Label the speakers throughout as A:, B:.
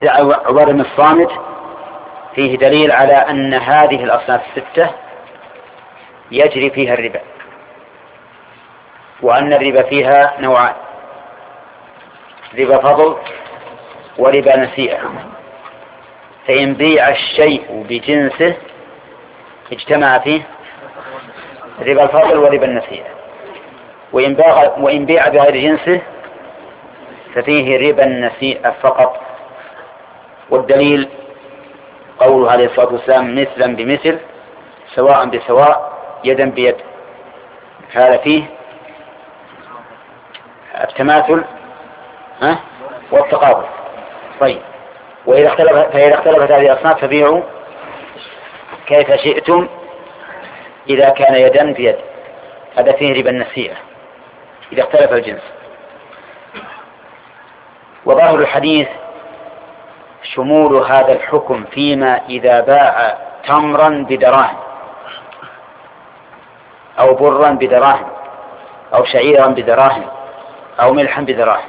A: عبارة من الصامت فيه دليل على أن هذه الأصناف الستة يجري فيها الربا، وأن الربا فيها نوعان: ربا فضل وربا نسيئة. فإن بيع الشيء بجنسه اجتمع فيه ربا الفضل وربا النسيئة، وإن بيع بغير جنسه ففيه ربا النسيئة فقط. والدليل قوله عليه الصلاة والسلام: مثلا بمثل سواء بسواء يدا بيد. هذا فيه التماثل والتقابل. طيب، فإذا اختلفت هذه الأصناف فبيعوا كيف شئتم إذا كان يدا بيد. هذا فيه ربا النسيئة إذا اختلف الجنس. وظاهر الحديث شمول هذا الحكم فيما إذا باع تمرا بدراهم أو برا بدراهم أو شعيرا بدراهم أو ملحا بدراهم.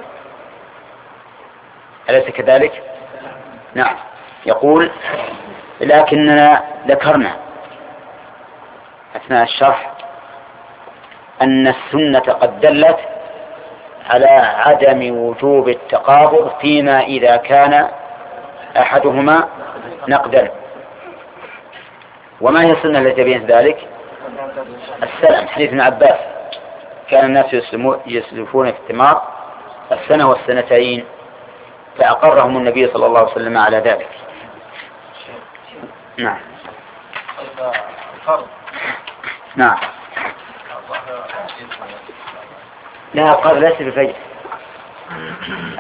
A: أليس كذلك؟ نعم. يقول: لكننا ذكرنا أثناء الشرح أن السنة قد دلت على عدم وجوب التقابض فيما إذا كان أحدهما نقدا. وما هي السنة التي تبين ذلك؟ السلم. حديث ابن عباس: كان الناس يسلفون في الثمار السنة والسنتين، فأقرهم النبي صلى الله عليه وسلم على ذلك. نعم. نعم. لا، قال ليس بفجر.